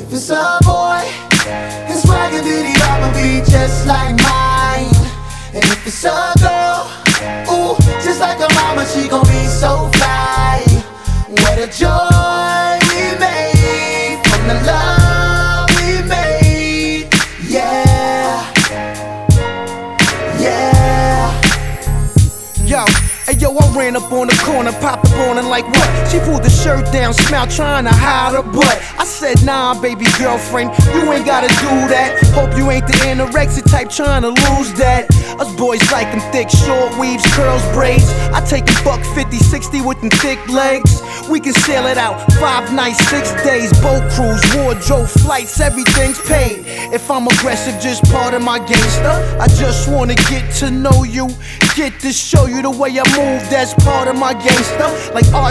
if it's a boy, his swagger diddy I'ma be just like mine. And if it's a girl, ooh, just like her mama, she gon' be so fly. What a joy we made from the love we made. Yeah, yeah. Yo, hey yo, I ran up on the corner, popped up on her like what? She pulled the shirt down, smiled, trying to hide her butt. I said, nah, baby girlfriend, you ain't gotta do that. Hope you ain't the anorexic type trying to lose that. Us boys like them thick, short weaves, curls, braids. I take them buck 50, 60 with them thick legs. We can sail it out, 5 nights, 6 days. Boat cruise, wardrobe, flights, everything's paid. If I'm aggressive, just part of my gangster. I just wanna get to know you, get to show you the way I move. That's part of my gangster. Like